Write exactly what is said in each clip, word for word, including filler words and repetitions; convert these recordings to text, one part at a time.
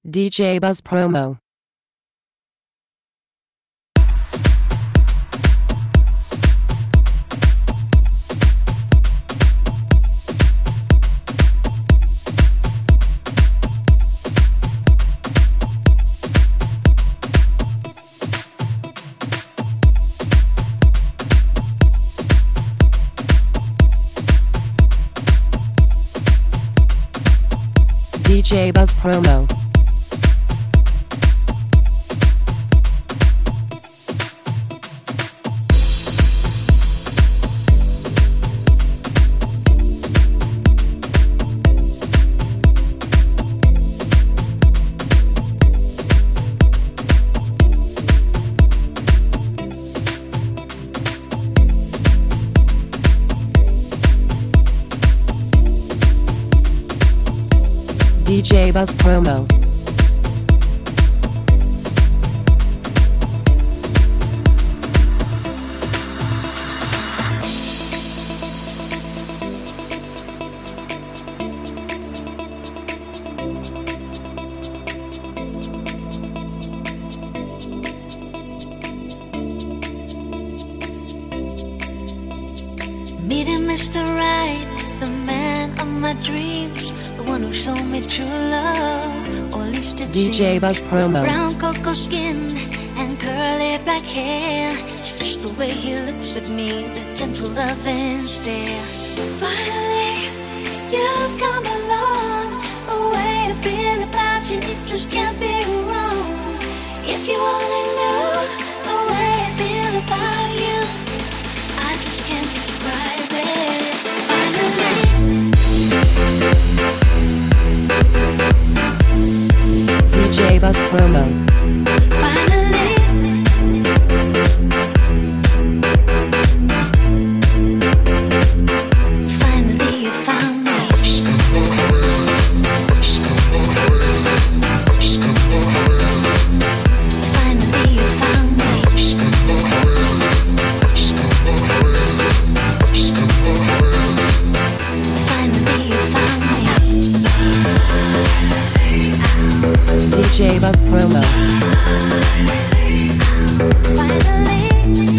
D J Buzz Promo. D J Buzz Promo. D J Buzz Promo. Meeting Mister Right, the man of my dreams, the one who showed me true love, or at least it D J seems. Buzz Promo. Brown cocoa skin and curly black hair, it's just the way he looks at me, the gentle loving stare. Finally, you've come along, the way I feel about you, it just can't be wrong. If you only knew the way I feel about you, I just can't describe it. Finally, D J Buzz Promo. finally, finally you found me. Finally you found me. Finally you found me. D J Buzz Promo. Finally,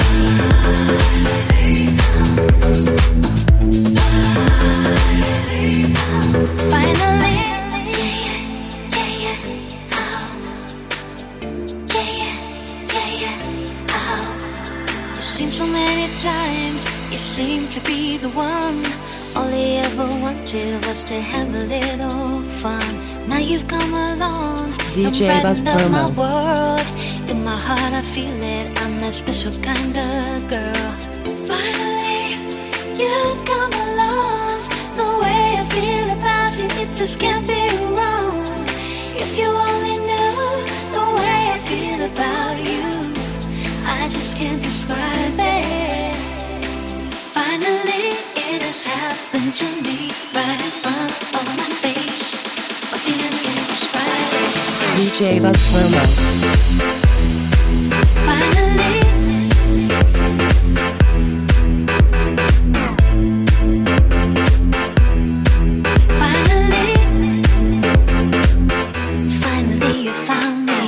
finally, yeah, yeah, yeah, oh, yeah, yeah, yeah, yeah, oh. You've seen so many times, you seem to be the one. All he ever wanted was to have a little fun. Now you've come along, D J and Buzz brightened up my Promo. world. In my heart I feel it, I'm that special kind of girl. Finally, you've come along, the way I feel about you, it just can't be wrong. If you only knew the way I feel about you, I just can't describe it. Finally, it has happened to me, right in front of my face. My feelings can't describe it. D J Buzz Promo. Finally, finally, finally you found me.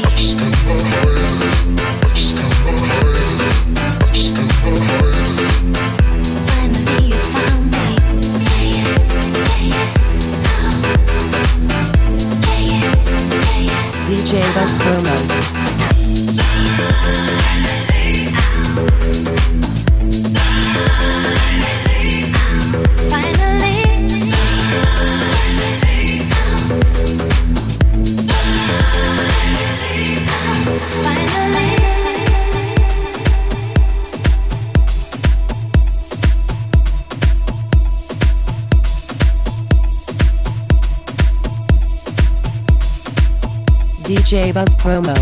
Finally you found me. Yeah, yeah, yeah, yeah, oh. Yeah, yeah, yeah, yeah. D J Buzz Promo. Finally, D J Buzz Promo.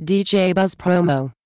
D J Buzz Promo.